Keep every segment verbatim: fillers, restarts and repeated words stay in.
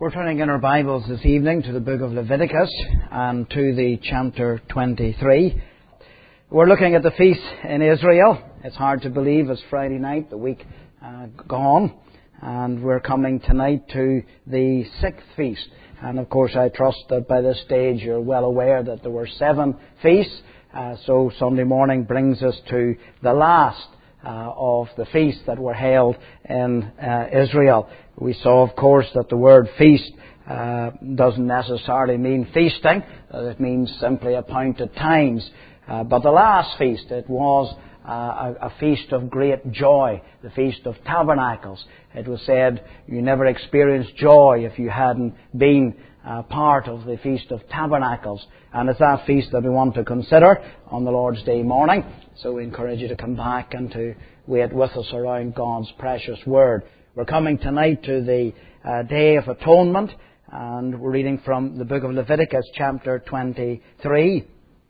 We're turning in our Bibles this evening to the book of Leviticus and to the chapter twenty-three. We're looking at the feast in Israel. It's hard to believe it's Friday night, the week uh, gone, and we're coming tonight to the sixth feast. And of course I trust that by this stage you're well aware that there were seven feasts, uh, so Sunday morning brings us to the last Uh, of the feasts that were held in uh, Israel. We saw, of course, that the word feast uh, doesn't necessarily mean feasting. Uh, it means simply appointed times. Uh, but the last feast, it was uh, a, a feast of great joy, the Feast of Tabernacles. It was said you never experienced joy if you hadn't been Uh, part of the Feast of Tabernacles. And it's that feast that we want to consider on the Lord's Day morning. So we encourage you to come back and to wait with us around God's precious Word. We're coming tonight to the uh, Day of Atonement, and we're reading from the book of Leviticus chapter twenty-three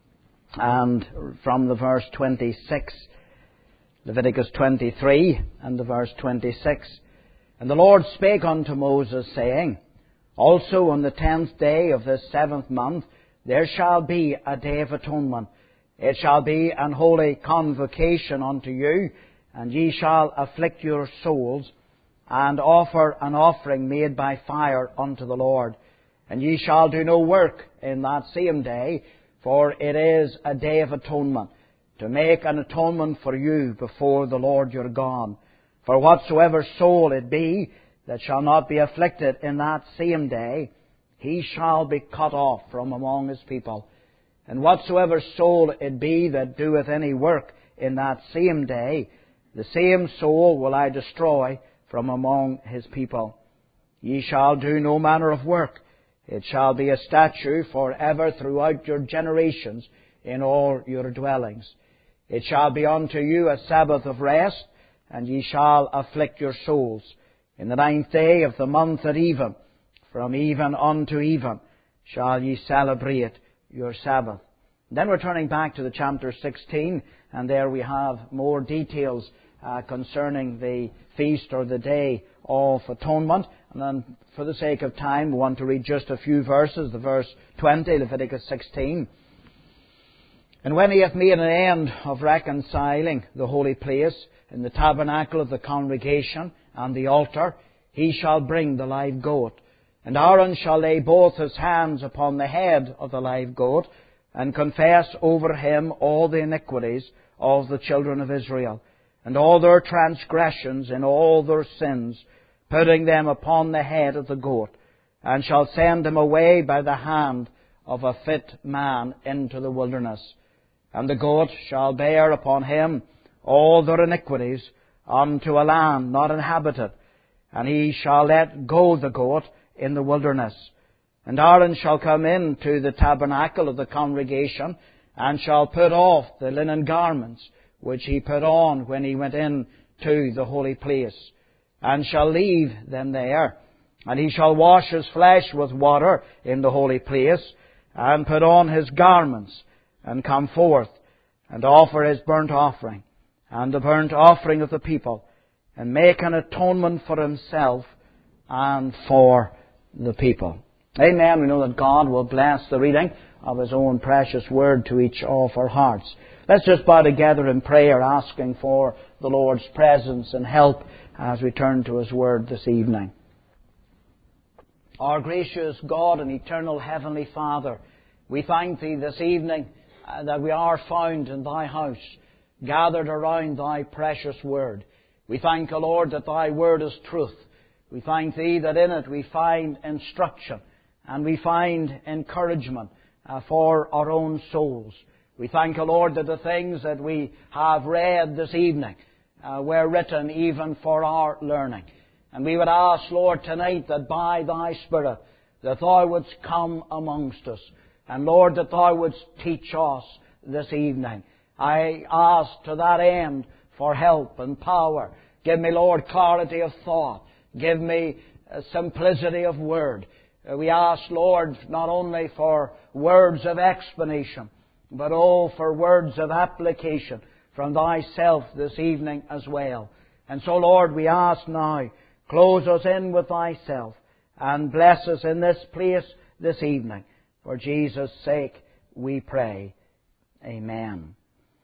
and from the verse twenty-six. Leviticus twenty-three and the verse twenty-six. And the Lord spake unto Moses, saying, Also on the tenth day of this seventh month there shall be a day of atonement. It shall be an holy convocation unto you, and ye shall afflict your souls, and offer an offering made by fire unto the Lord. And ye shall do no work in that same day, for it is a day of atonement, to make an atonement for you before the Lord your God. For whatsoever soul it be that shall not be afflicted in that same day, he shall be cut off from among his people. And whatsoever soul it be that doeth any work in that same day, the same soul will I destroy from among his people. Ye shall do no manner of work. It shall be a statute for ever throughout your generations in all your dwellings. It shall be unto you a Sabbath of rest, and ye shall afflict your souls. In the ninth day of the month at even, from even unto even, shall ye celebrate your Sabbath. Then we're turning back to the chapter sixteen, and there we have more details uh, concerning the feast or the Day of Atonement. And then, for the sake of time, we want to read just a few verses. The verse twenty, Leviticus sixteen. And when he hath made an end of reconciling the holy place in the tabernacle of the congregation and the altar, he shall bring the live goat. And Aaron shall lay both his hands upon the head of the live goat, and confess over him all the iniquities of the children of Israel, and all their transgressions and all their sins, putting them upon the head of the goat, and shall send him away by the hand of a fit man into the wilderness. And the goat shall bear upon him all their iniquities unto a land not inhabited, and he shall let go the goat in the wilderness. And Aaron shall come into the tabernacle of the congregation, and shall put off the linen garments which he put on when he went in to the holy place, and shall leave them there. And he shall wash his flesh with water in the holy place, and put on his garments, and come forth, and offer his burnt offering, and the burnt offering of the people, and make an atonement for himself and for the people. Amen. We know that God will bless the reading of His own precious Word to each of our hearts. Let's just bow together in prayer, asking for the Lord's presence and help as we turn to His Word this evening. Our gracious God and eternal Heavenly Father, we thank Thee this evening uh, that we are found in Thy house, gathered around Thy precious Word. We thank the Lord that Thy Word is truth. We thank Thee that in it we find instruction and we find encouragement uh, for our own souls. We thank the Lord that the things that we have read this evening uh, were written even for our learning. And we would ask, Lord, tonight that by Thy Spirit that Thou wouldst come amongst us. And Lord, that Thou wouldst teach us this evening. I ask to that end for help and power. Give me, Lord, clarity of thought. Give me uh, simplicity of word. Uh, we ask, Lord, not only for words of explanation, but oh, for words of application from Thyself this evening as well. And so, Lord, we ask now, close us in with Thyself and bless us in this place this evening. For Jesus' sake we pray. Amen.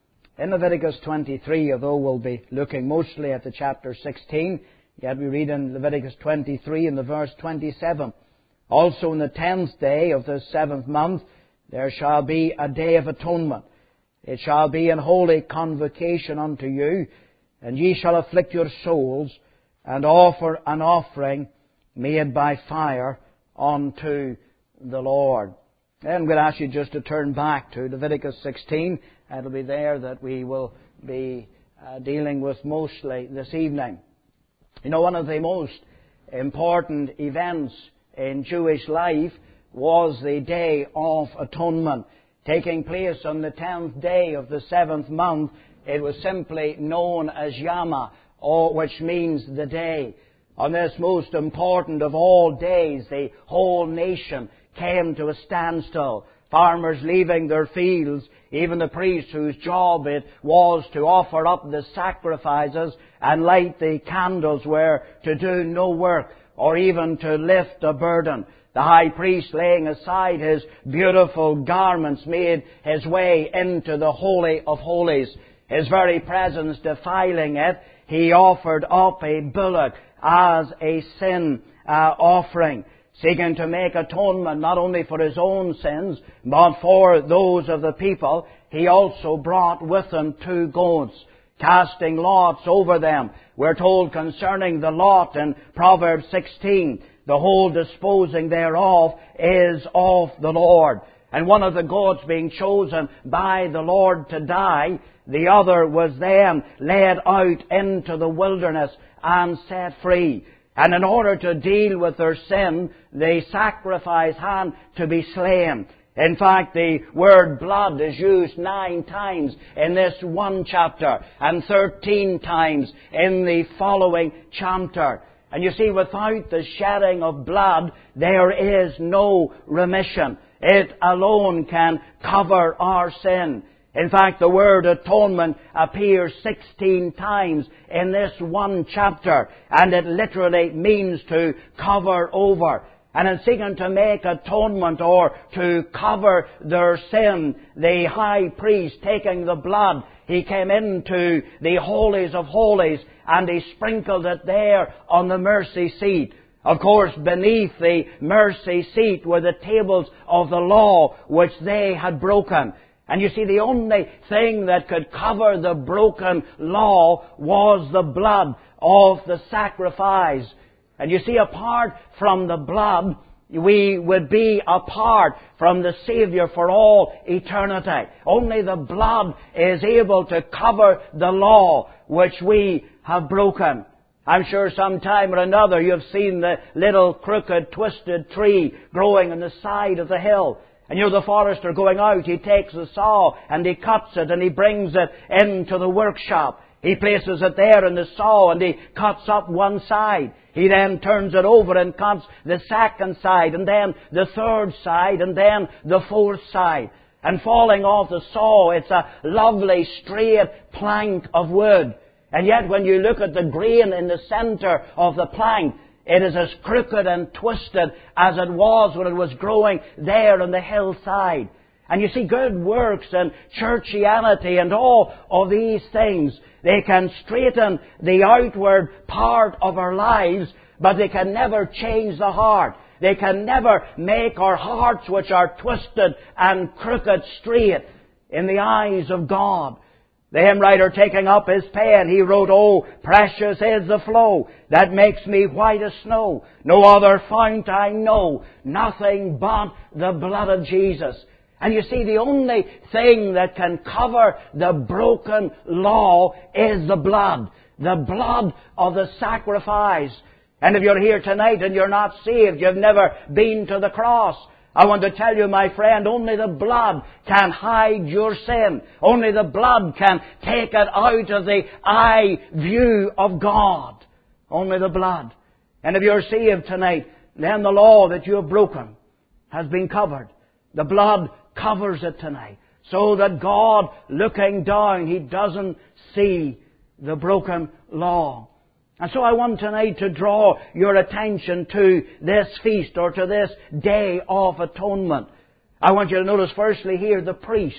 In Leviticus twenty-three, although we'll be looking mostly at the chapter sixteen, yet we read in Leviticus twenty-three in the verse twenty-seven, "Also in the tenth day of the seventh month there shall be a day of atonement. It shall be an holy convocation unto you, and ye shall afflict your souls, and offer an offering made by fire unto the Lord." And I'm going to ask you just to turn back to Leviticus sixteen. It'll be there that we will be uh, dealing with mostly this evening. You know, one of the most important events in Jewish life was the Day of Atonement, taking place on the tenth day of the seventh month. It was simply known as Yama, or which means the day. On this most important of all days, the whole nation came to a standstill. Farmers leaving their fields, even the priests whose job it was to offer up the sacrifices and light the candles, were to do no work or even to lift a burden. The high priest, laying aside his beautiful garments, made his way into the Holy of Holies. His very presence defiling it, he offered up a bullock as a sin uh, offering, seeking to make atonement not only for his own sins, but for those of the people. He also brought with him two goats, casting lots over them. We're told concerning the lot in Proverbs sixteen, "The whole disposing thereof is of the Lord." And one of the goats being chosen by the Lord to die, the other was then led out into the wilderness and set free. And in order to deal with their sin, the sacrifice had to be slain. In fact, the word blood is used nine times in this one chapter and thirteen times in the following chapter. And you see, without the shedding of blood, there is no remission. It alone can cover our sin. In fact, the word atonement appears sixteen times in this one chapter, and it literally means to cover over. And in seeking to make atonement or to cover their sin, the high priest, taking the blood, he came into the holies of holies and he sprinkled it there on the mercy seat. Of course, beneath the mercy seat were the tables of the law which they had broken. And you see, the only thing that could cover the broken law was the blood of the sacrifice. And you see, apart from the blood, we would be apart from the Savior for all eternity. Only the blood is able to cover the law which we have broken. I'm sure sometime or another you've seen the little crooked, twisted tree growing on the side of the hill. And you know, the forester going out, he takes the saw and he cuts it and he brings it into the workshop. He places it there in the saw and he cuts up one side. He then turns it over and cuts the second side, and then the third side, and then the fourth side. And falling off the saw, it's a lovely straight plank of wood. And yet when you look at the grain in the center of the plank, it is as crooked and twisted as it was when it was growing there on the hillside. And you see, good works and churchianity and all of these things, they can straighten the outward part of our lives, but they can never change the heart. They can never make our hearts, which are twisted and crooked, straight in the eyes of God. The hymn writer, taking up his pen, he wrote, "Oh, precious is the flow that makes me white as snow. No other fount I know, nothing but the blood of Jesus." And you see, the only thing that can cover the broken law is the blood. The blood of the sacrifice. And if you're here tonight and you're not saved, you've never been to the cross, I want to tell you, my friend, only the blood can hide your sin. Only the blood can take it out of the eye view of God. Only the blood. And if you're saved tonight, then the law that you have broken has been covered. The blood covers it tonight. So that God, looking down, He doesn't see the broken law. And so I want tonight to draw your attention to this feast or to this Day of Atonement. I want you to notice firstly here the priest.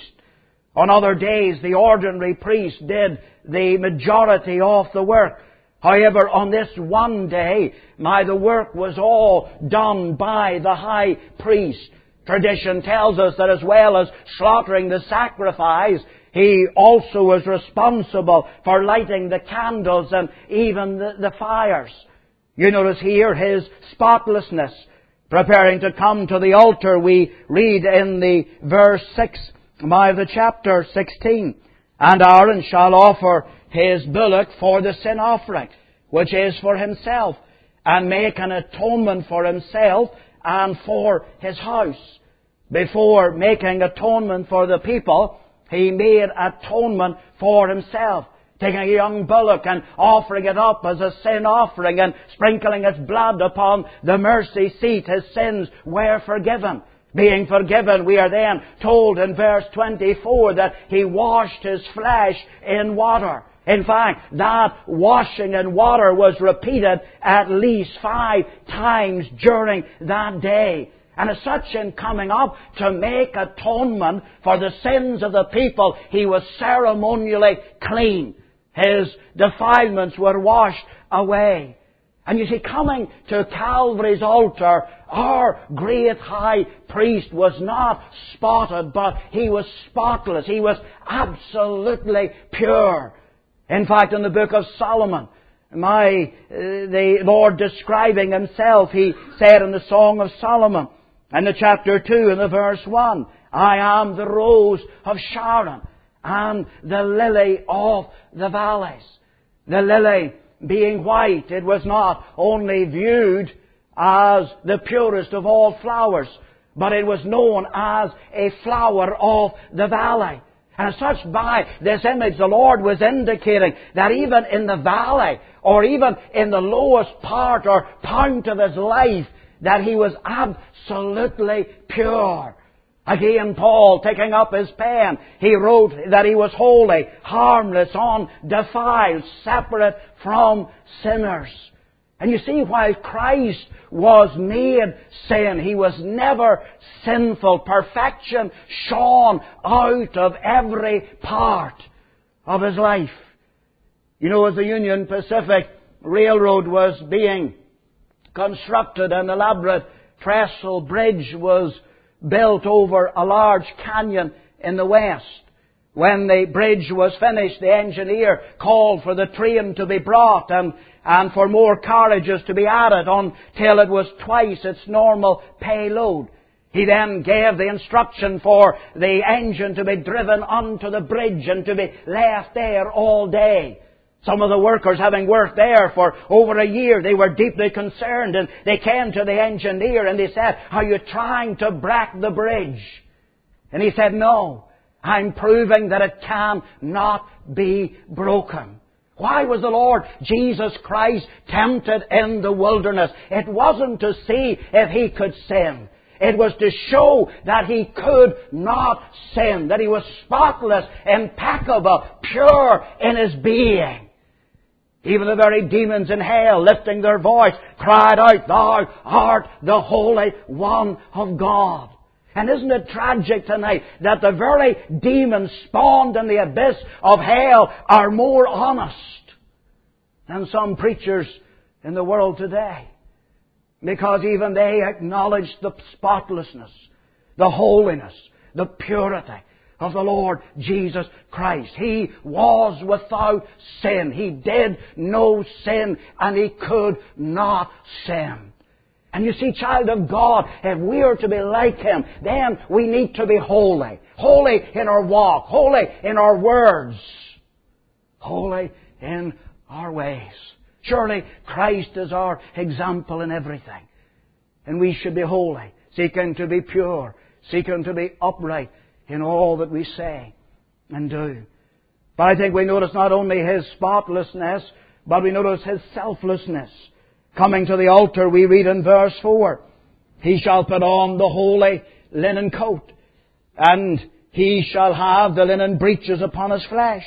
On other days the ordinary priest did the majority of the work. However, on this one day, my, the work was all done by the high priest. Tradition tells us that as well as slaughtering the sacrifice, he also was responsible for lighting the candles and even the, the fires. You notice here his spotlessness. Preparing to come to the altar, we read in the verse six of the chapter sixteen, "And Aaron shall offer his bullock for the sin offering, which is for himself, and make an atonement for himself and for his house." Before making atonement for the people, he made atonement for himself, taking a young bullock and offering it up as a sin offering and sprinkling its blood upon the mercy seat. His sins were forgiven. Being forgiven, we are then told in verse twenty-four that he washed his flesh in water. In fact, that washing in water was repeated at least five times during that day. And as such, in coming up to make atonement for the sins of the people, he was ceremonially clean. His defilements were washed away. And you see, coming to Calvary's altar, our great high priest was not spotted, but he was spotless. He was absolutely pure. In fact, in the book of Solomon, my, uh, the Lord describing himself, he said in the Song of Solomon, in the chapter two and the verse one, "I am the rose of Sharon and the lily of the valleys." The lily being white, it was not only viewed as the purest of all flowers, but it was known as a flower of the valley. And as such, by this image, the Lord was indicating that even in the valley, or even in the lowest part or point of his life, that he was absolutely pure. Again, Paul, taking up his pen, he wrote that he was holy, harmless, undefiled, separate from sinners. And you see, while Christ was made sin, he was never sinful. Perfection shone out of every part of his life. You know, as the Union Pacific Railroad was being constructed, an elaborate trestle bridge was built over a large canyon in the west. When the bridge was finished, the engineer called for the train to be brought and, and for more carriages to be added until it was twice its normal payload. He then gave the instruction for the engine to be driven onto the bridge and to be left there all day. Some of the workers, having worked there for over a year, they were deeply concerned, and they came to the engineer and they said, "Are you trying to break the bridge?" And he said, "No, I'm proving that it cannot be broken." Why was the Lord Jesus Christ tempted in the wilderness? It wasn't to see if he could sin. It was to show that he could not sin, that he was spotless, impeccable, pure in his being. Even the very demons in hell, lifting their voice, cried out, "Thou art the Holy One of God." And isn't it tragic tonight that the very demons spawned in the abyss of hell are more honest than some preachers in the world today? Because even they acknowledge the spotlessness, the holiness, the purity of the Lord Jesus Christ. He was without sin. He did no sin, and he could not sin. And you see, child of God, if we are to be like him, then we need to be holy. Holy in our walk, holy in our words, holy in our ways. Surely Christ is our example in everything. And we should be holy, seeking to be pure, seeking to be upright in all that we say and do. But I think we notice not only his spotlessness, but we notice his selflessness. Coming to the altar, we read in verse four, "He shall put on the holy linen coat, and he shall have the linen breeches upon his flesh,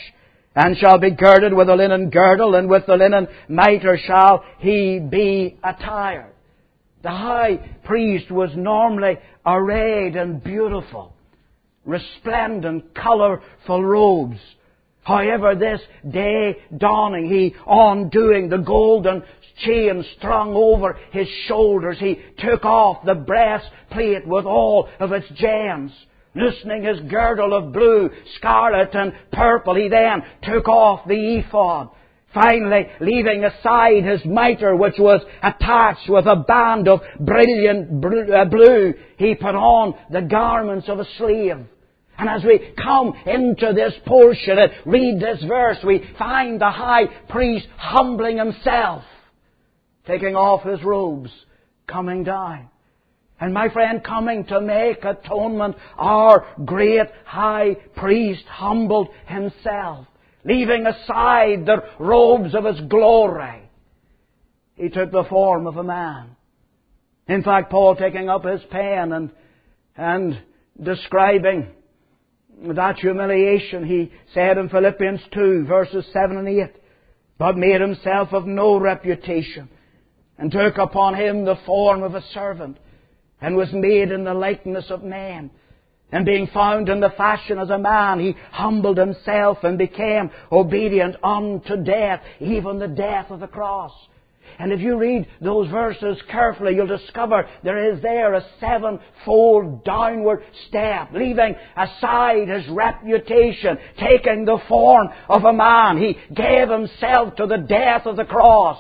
and shall be girded with a linen girdle, and with the linen mitre shall he be attired. The high priest was normally arrayed in beautiful, resplendent, colourful robes. However, this day dawning, he, undoing the golden chain strung over his shoulders, he took off the breastplate with all of its gems. Loosening his girdle of blue, scarlet and purple, he then took off the ephod. Finally, leaving aside his mitre, which was attached with a band of brilliant blue, he put on the garments of a slave. And as we come into this portion and read this verse, we find the high priest humbling himself, taking off his robes, coming down. And my friend, coming to make atonement, our great high priest humbled himself, leaving aside the robes of his glory. He took the form of a man. In fact, Paul, taking up his pen and, and describing that humiliation, he said in Philippians two, verses seven and eight, but made himself of no reputation, and took upon him the form of a servant, and was made in the likeness of men. And being found in the fashion as a man, he humbled himself and became obedient unto death, even the death of the cross. And if you read those verses carefully, you'll discover there is there a sevenfold downward step, leaving aside his reputation, taking the form of a man. He gave himself to the death of the cross,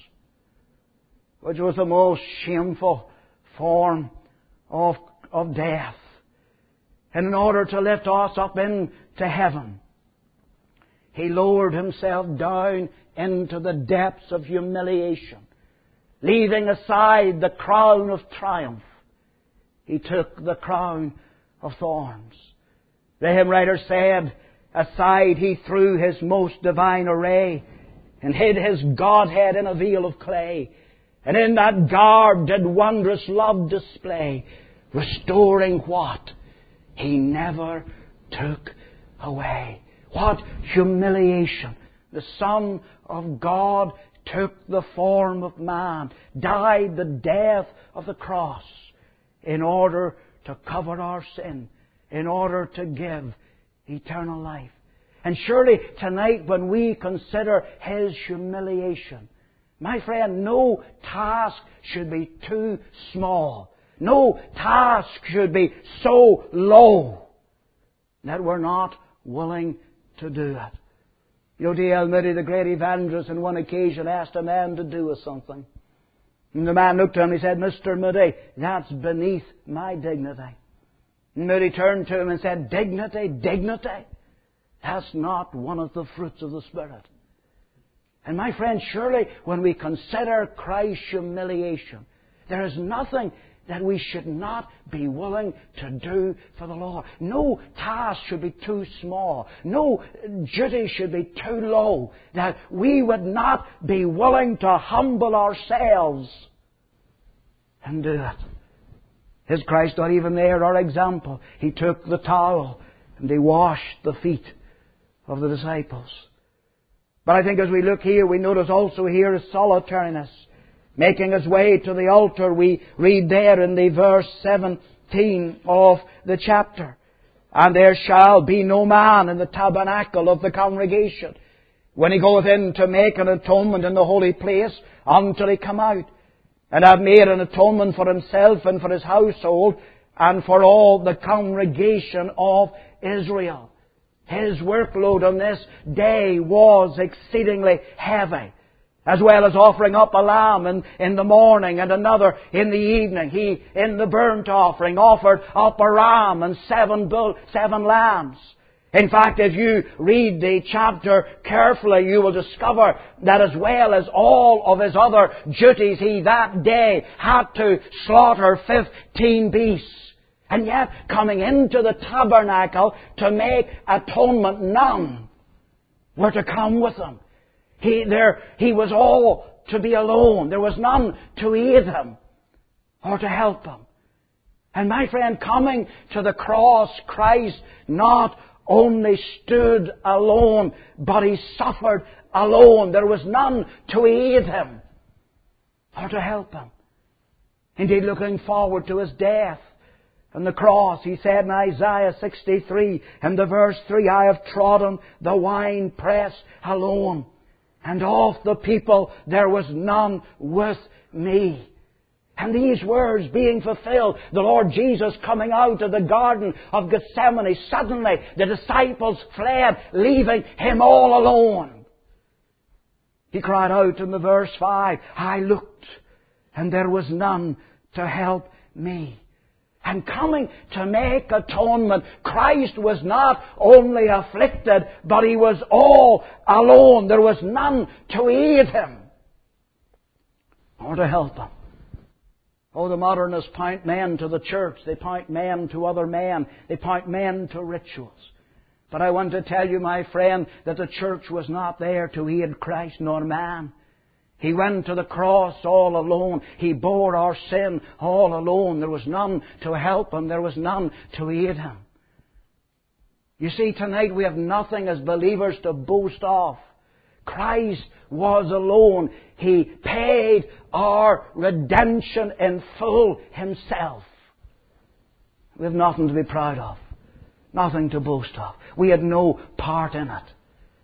which was the most shameful form of, of death. And in order to lift us up into heaven, He lowered Himself down into the depths of humiliation. Leaving aside the crown of triumph, He took the crown of thorns. The hymn writer said, aside He threw His most divine array, and hid His Godhead in a veil of clay, and in that garb did wondrous love display, restoring what He never took away. What humiliation! The Son of God took the form of man, died the death of the cross, in order to cover our sin, in order to give eternal life. And surely tonight, when we consider His humiliation, my friend, no task should be too small. No task should be so low that we're not willing to do it. You know, D L Moody, the great evangelist, on one occasion asked a man to do something. And the man looked at him and he said, Mister Moody, that's beneath my dignity. And Moody turned to him and said, Dignity, dignity? That's not one of the fruits of the Spirit. And my friend, surely when we consider Christ's humiliation, there is nothing that we should not be willing to do for the Lord. No task should be too small. No duty should be too low that we would not be willing to humble ourselves and do it. Is Christ not even there, our example? He took the towel and He washed the feet of the disciples. But I think as we look here, we notice also here His solitariness. Making His way to the altar, we read there in the verse seventeen of the chapter. And there shall be no man in the tabernacle of the congregation when he goeth in to make an atonement in the holy place until he come out, and have made an atonement for himself and for his household and for all the congregation of Israel. His workload on this day was exceedingly heavy. As well as offering up a lamb in, in the morning and another in the evening. He, in the burnt offering, offered up a ram and seven bull, seven lambs. In fact, if you read the chapter carefully, you will discover that as well as all of His other duties, He that day had to slaughter fifteen beasts. And yet, coming into the tabernacle to make atonement, none were to come with Him. He, there, he was all to be alone. There was none to aid Him or to help Him. And my friend, coming to the cross, Christ not only stood alone, but He suffered alone. There was none to aid Him or to help Him. Indeed, looking forward to His death and the cross, He said in Isaiah sixty-three, in the verse three, I have trodden the winepress alone, and of the people there was none with me. And these words being fulfilled, the Lord Jesus coming out of the Garden of Gethsemane, suddenly the disciples fled, leaving Him all alone. He cried out in the verse five, I looked, and there was none to help me. And coming to make atonement, Christ was not only afflicted, but He was all alone. There was none to aid Him or to help Him. Oh, the modernists point men to the church. They point men to other men. They point men to rituals. But I want to tell you, my friend, that the church was not there to aid Christ nor man. He went to the cross all alone. He bore our sin all alone. There was none to help Him. There was none to aid Him. You see, tonight we have nothing as believers to boast of. Christ was alone. He paid our redemption in full Himself. We have nothing to be proud of. Nothing to boast of. We had no part in it.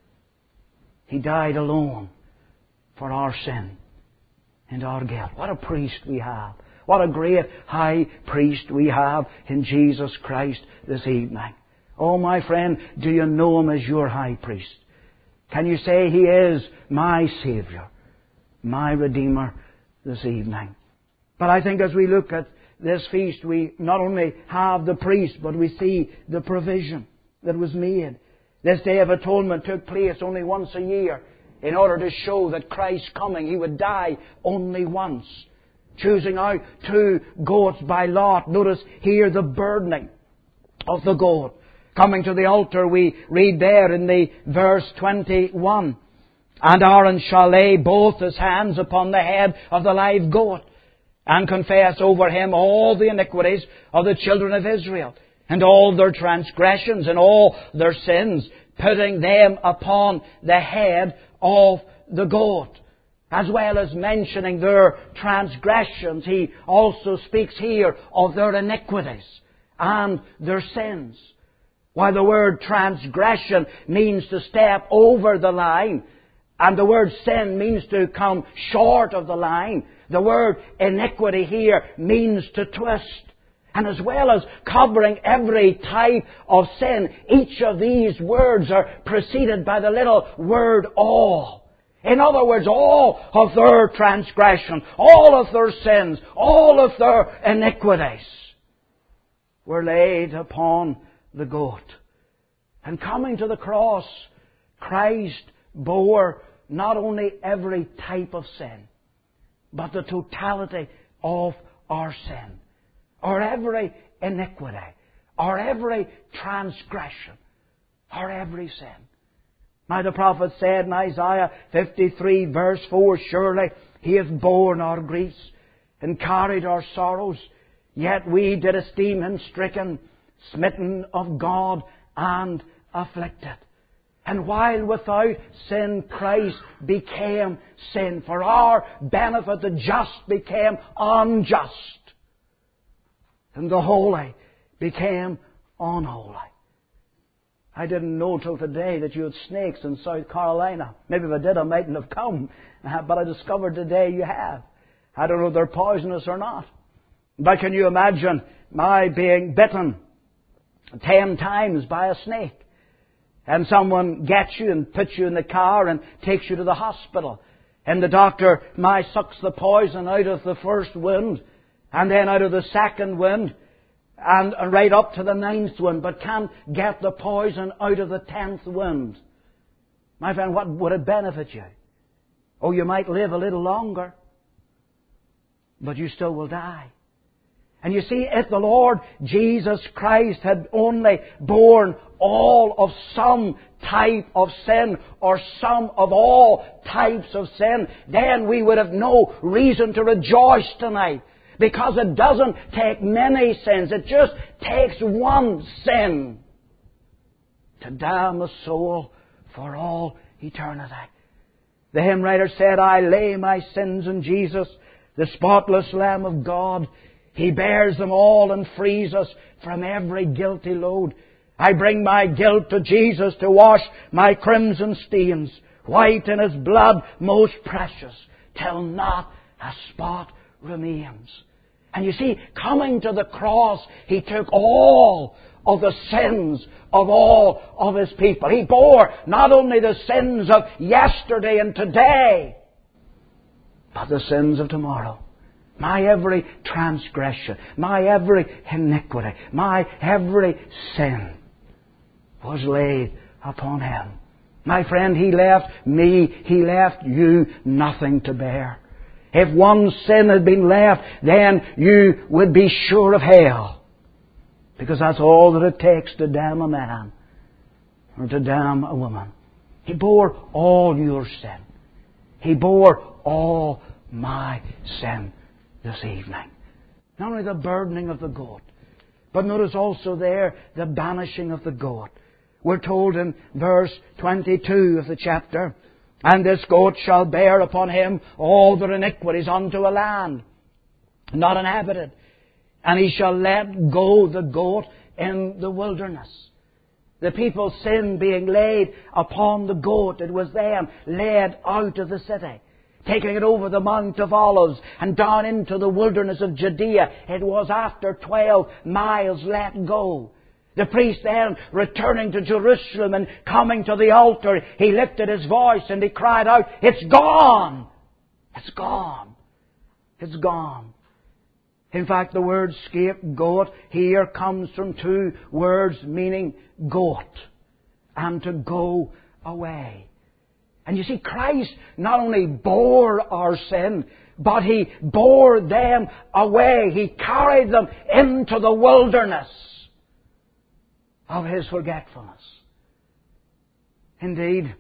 He died alone for our sin and our guilt. What a priest we have. What a great high priest we have in Jesus Christ this evening. Oh, my friend, do you know Him as your high priest? Can you say He is my Saviour, my Redeemer this evening? But I think as we look at this feast, we not only have the priest, but we see the provision that was made. This Day of Atonement took place only once a year in order to show that Christ's coming. He would die only once. Choosing out two goats by lot. Notice here the burdening of the goat. Coming to the altar, we read there in the verse twenty-one, and Aaron shall lay both his hands upon the head of the live goat, and confess over him all the iniquities of the children of Israel, and all their transgressions and all their sins, putting them upon the head of the goat. As well as mentioning their transgressions, he also speaks here of their iniquities and their sins. While the word transgression means to step over the line, and the word sin means to come short of the line, the word iniquity here means to twist. And as well as covering every type of sin, each of these words are preceded by the little word all. In other words, all of their transgression, all of their sins, all of their iniquities were laid upon the goat. And coming to the cross, Christ bore not only every type of sin, but the totality of our sin, or every iniquity, or every transgression, or every sin. Now the prophet said in Isaiah fifty-three verse four, surely He hath borne our griefs and carried our sorrows, yet we did esteem Him stricken, smitten of God, and afflicted. And while without sin Christ became sin, for our benefit the just became unjust, and the holy became unholy. I didn't know till today that you had snakes in South Carolina. Maybe if I did, I mightn't have come. But I discovered today you have. I don't know if they're poisonous or not. But can you imagine my being bitten ten times by a snake? And someone gets you and puts you in the car and takes you to the hospital. And the doctor, my, sucks the poison out of the first wound, and then out of the second wound, and right up to the ninth one, but can't get the poison out of the tenth wound. My friend, what would it benefit you? Oh, you might live a little longer, but you still will die. And you see, if the Lord Jesus Christ had only borne all of some type of sin, or some of all types of sin, then we would have no reason to rejoice tonight. Because it doesn't take many sins. It just takes one sin to damn a soul for all eternity. The hymn writer said, I lay my sins in Jesus, the spotless Lamb of God. He bears them all and frees us from every guilty load. I bring my guilt to Jesus to wash my crimson stains, white in His blood most precious, till not a spot remains. And you see, coming to the cross, He took all of the sins of all of His people. He bore not only the sins of yesterday and today, but the sins of tomorrow. My every transgression, my every iniquity, my every sin was laid upon Him. My friend, He left me, He left you nothing to bear. If one sin had been left, then you would be sure of hell. Because that's all that it takes to damn a man or to damn a woman. He bore all your sin. He bore all my sin this evening. Not only the burdening of the goat, but notice also there the banishing of the goat. We're told in verse twenty-two of the chapter, and this goat shall bear upon him all their iniquities unto a land not inhabited. And he shall let go the goat in the wilderness. The people's sin being laid upon the goat, it was them led out of the city, taking it over the Mount of Olives and down into the wilderness of Judea. It was after twelve miles let go. The priest then, returning to Jerusalem and coming to the altar, he lifted his voice and he cried out, "It's gone! It's gone! It's gone!" In fact, the word scapegoat here comes from two words meaning goat and to go away. And you see, Christ not only bore our sin, but He bore them away. He carried them into the wilderness of His forgetfulness. Indeed,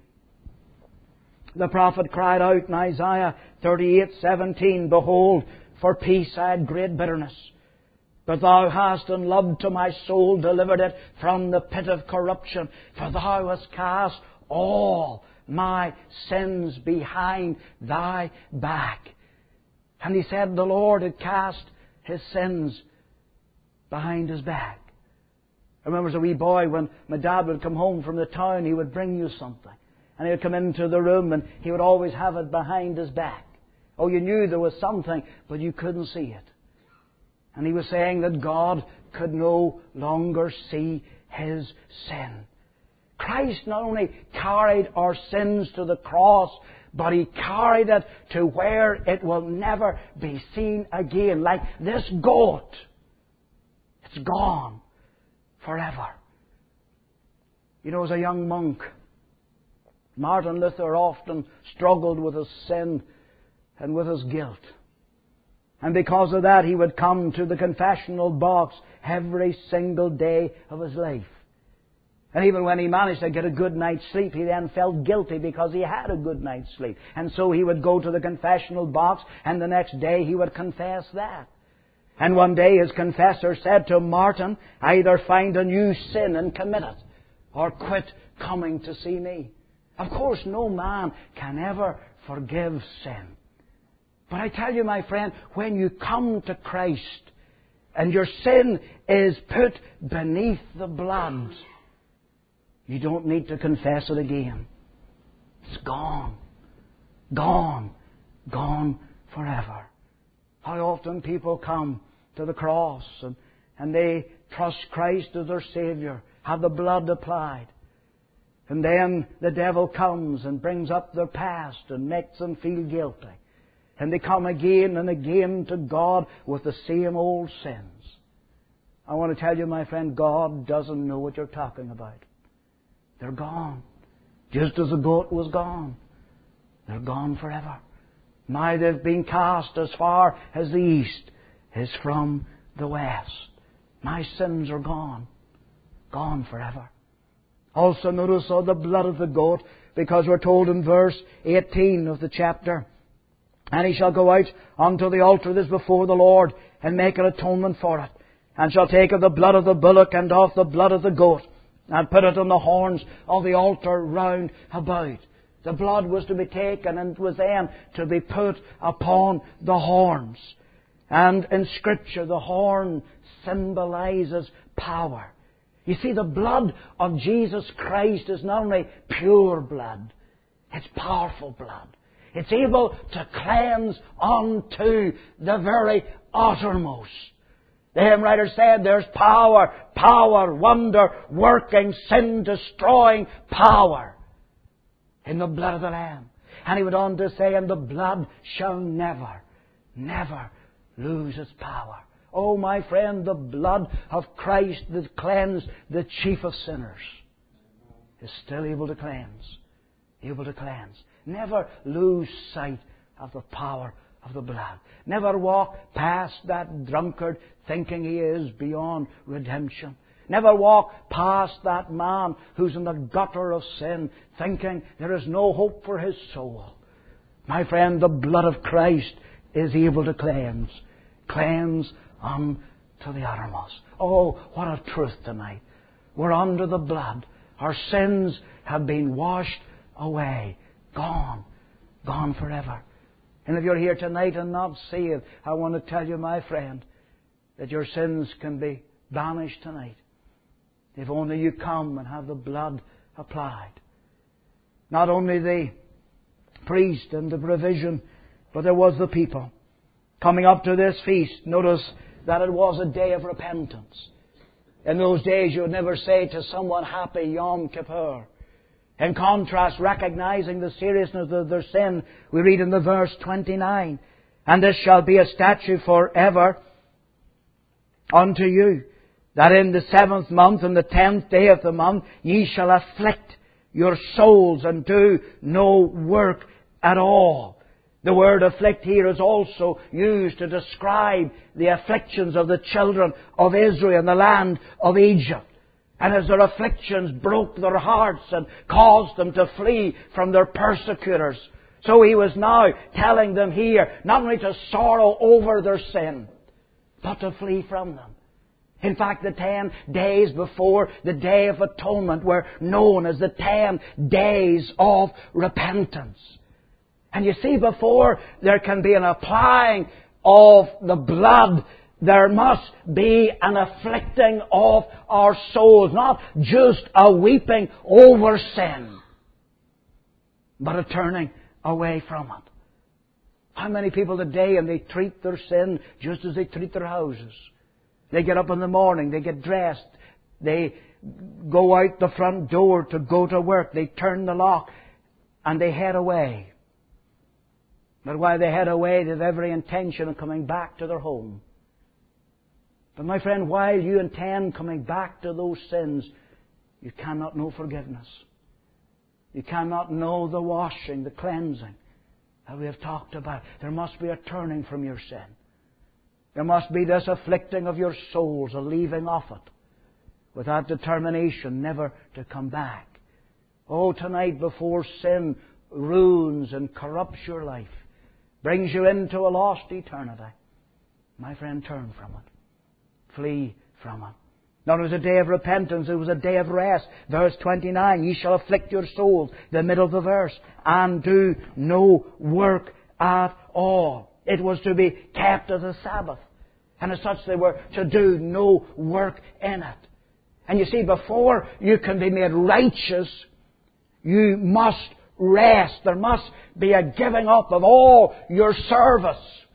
the prophet cried out in Isaiah thirty-eight seventeen, "Behold, for peace I had great bitterness. But Thou hast in love to my soul delivered it from the pit of corruption. For Thou hast cast all my sins behind Thy back." And he said the Lord had cast His sins behind His back. I remember as a wee boy when my dad would come home from the town, he would bring you something. And he would come into the room and he would always have it behind his back. Oh, you knew there was something, but you couldn't see it. And he was saying that God could no longer see his sin. Christ not only carried our sins to the cross, but He carried it to where it will never be seen again. Like this goat, it's gone forever. You know, as a young monk, Martin Luther often struggled with his sin and with his guilt. And because of that, he would come to the confessional box every single day of his life. And even when he managed to get a good night's sleep, he then felt guilty because he had a good night's sleep. And so he would go to the confessional box, and the next day he would confess that. And one day his confessor said to Martin, "Either find a new sin and commit it, or quit coming to see me." Of course, no man can ever forgive sin. But I tell you, my friend, when you come to Christ and your sin is put beneath the blood, you don't need to confess it again. It's gone. Gone. Gone forever. How often people come to the cross and, and they trust Christ as their Saviour, have the blood applied. And then the devil comes and brings up their past and makes them feel guilty. And they come again and again to God with the same old sins. I want to tell you, my friend, God doesn't know what you're talking about. They're gone. Just as the goat was gone. They're gone forever. Now they've been cast as far as the east is from the west. My sins are gone. Gone forever. Also notice all the blood of the goat, because we're told in verse eighteen of the chapter, "And he shall go out unto the altar that is before the Lord, and make an atonement for it, and shall take of the blood of the bullock and of the blood of the goat, and put it on the horns of the altar round about. The blood was to be taken and it was then to be put upon the horns. And in Scripture, the horn symbolizes power. You see, the blood of Jesus Christ is not only pure blood, it's powerful blood. It's able to cleanse unto the very uttermost. The hymn writer said there's power, power, wonder, working, sin destroying power in the blood of the Lamb. And he went on to say, and the blood shall never, never lose its power. Oh, my friend, the blood of Christ that cleansed the chief of sinners is still able to cleanse. Able to cleanse. Never lose sight of the power of the blood. Never walk past that drunkard thinking he is beyond redemption. Never walk past that man who's in the gutter of sin thinking there is no hope for his soul. My friend, the blood of Christ is able to cleanse. Cleanse unto the uttermost. Oh, what a truth tonight. We're under the blood. Our sins have been washed away. Gone. Gone forever. And if you're here tonight and not saved, I want to tell you, my friend, that your sins can be banished tonight. If only you come and have the blood applied. Not only the priest and the provision, but there was the people. Coming up to this feast, notice that it was a day of repentance. In those days you would never say to someone, Happy Yom Kippur. In contrast, recognizing the seriousness of their sin, we read in the verse twenty-nine, And this shall be a statute forever unto you, that in the seventh month and the tenth day of the month ye shall afflict your souls and do no work at all. The word afflict here is also used to describe the afflictions of the children of Israel in the land of Egypt. And as their afflictions broke their hearts and caused them to flee from their persecutors, so He was now telling them here not only to sorrow over their sin, but to flee from them. In fact, the ten days before the Day of Atonement were known as the ten days of repentance. And you see, before there can be an applying of the blood, there must be an afflicting of our souls. Not just a weeping over sin, but a turning away from it. How many people today, and they treat their sin just as they treat their houses. They get up in the morning, they get dressed, they go out the front door to go to work, they turn the lock, and they head away. But while they head away, they have every intention of coming back to their home. But my friend, while you intend coming back to those sins, you cannot know forgiveness. You cannot know the washing, the cleansing that we have talked about. There must be a turning from your sin. There must be this afflicting of your souls, a leaving off it, with that determination never to come back. Oh, tonight, before sin ruins and corrupts your life, brings you into a lost eternity, my friend, turn from it. Flee from it. Not as a day of repentance, it was a day of rest. Verse twenty-nine, Ye shall afflict your souls, the middle of the verse, and do no work at all. It was to be kept as a Sabbath. And as such they were to do no work in it. And you see, before you can be made righteous, you must rest. There must be a giving up of all your service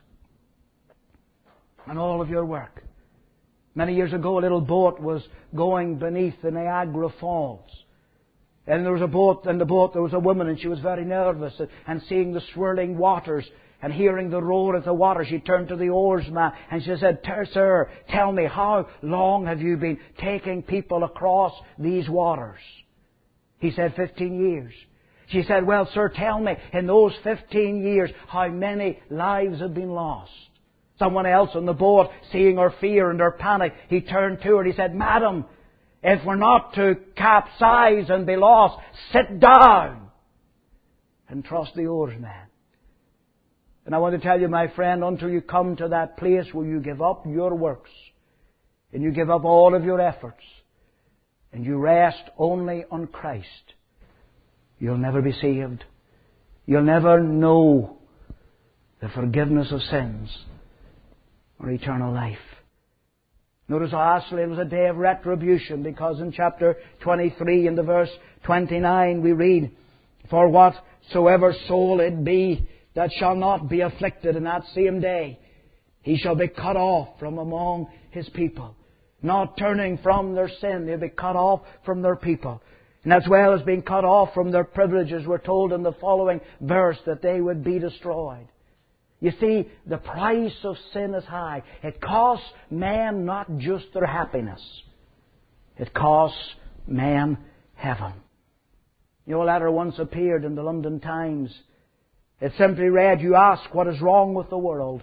and all of your work. Many years ago, a little boat was going beneath the Niagara Falls. And there was a boat, in the boat there was a woman, and she was very nervous. And seeing the swirling waters and hearing the roar of the water, she turned to the oarsman and she said, Sir, tell me, how long have you been taking people across these waters? He said, fifteen years. She said, well, sir, tell me, in those fifteen years, how many lives have been lost? Someone else on the boat, seeing her fear and her panic, he turned to her and he said, Madam, if we're not to capsize and be lost, sit down and trust the oarsman. And I want to tell you, my friend, until you come to that place where you give up your works and you give up all of your efforts and you rest only on Christ, you'll never be saved. You'll never know the forgiveness of sins or eternal life. Notice lastly, it was a day of retribution, because in chapter twenty-three, in the verse twenty-nine, we read, "For whatsoever soul it be that shall not be afflicted in that same day, he shall be cut off from among his people." Not turning from their sin, they'll be cut off from their people. And as well as being cut off from their privileges, we're told in the following verse that they would be destroyed. You see, the price of sin is high. It costs man not just their happiness. It costs man heaven. You know, a letter once appeared in the London Times. It simply read, "You ask what is wrong with the world.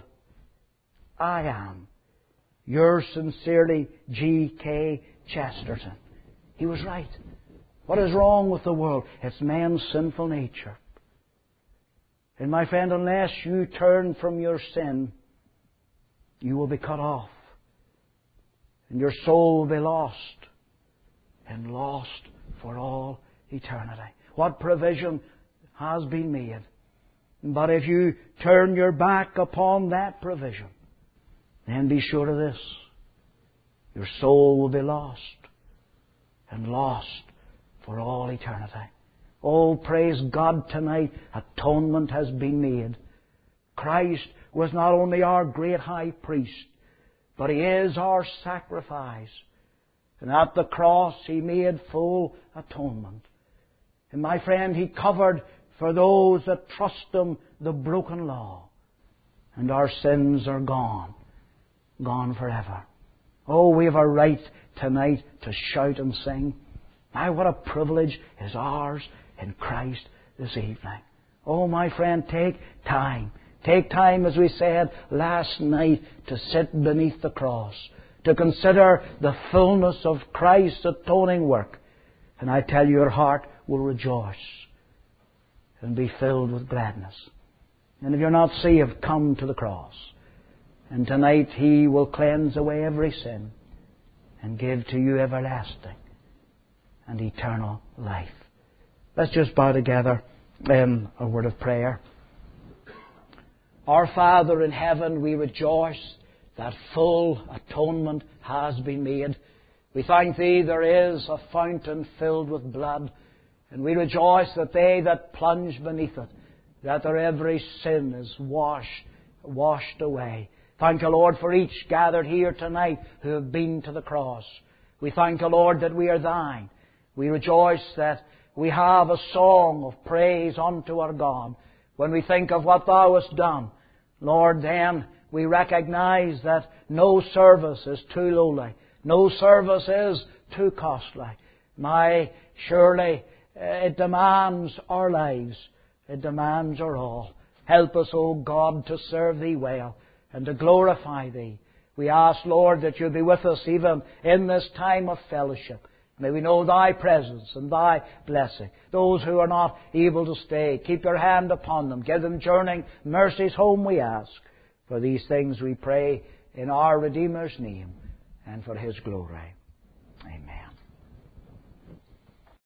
I am. Yours sincerely, G K Chesterton." He was right. What is wrong with the world? It's man's sinful nature. And my friend, unless you turn from your sin, you will be cut off. And your soul will be lost. And lost for all eternity. What provision has been made? But if you turn your back upon that provision, then be sure of this: your soul will be lost, and lost for all eternity. Oh, praise God tonight, atonement has been made. Christ was not only our great high priest, but He is our sacrifice. And at the cross He made full atonement. And my friend, He covered for those that trust Him the broken law. And our sins are gone. Gone forever. Oh, we have a right tonight to shout and sing. My, what a privilege is ours in Christ this evening. Oh, my friend, take time. Take time, as we said last night, to sit beneath the cross, to consider the fullness of Christ's atoning work. And I tell you, your heart will rejoice and be filled with gladness. And if you're not saved, come to the cross. And tonight He will cleanse away every sin and give to you everlasting and eternal life. Let's just bow together in a word of prayer. Our Father in heaven, we rejoice that full atonement has been made. We thank Thee there is a fountain filled with blood, and we rejoice that they that plunge beneath it, that their every sin is washed, washed away. Thank You, Lord, for each gathered here tonight who have been to the cross. We thank You, Lord, that we are Thine. We rejoice that we have a song of praise unto our God. When we think of what Thou hast done, Lord, then we recognize that no service is too lowly. No service is too costly. My, surely it demands our lives. It demands our all. Help us, O God, to serve Thee well and to glorify Thee. We ask, Lord, that You'll be with us even in this time of fellowship. May we know Thy presence and Thy blessing. Those who are not able to stay, keep Your hand upon them. Give them journeying mercies home, we ask. For these things we pray in our Redeemer's name and for His glory. Amen.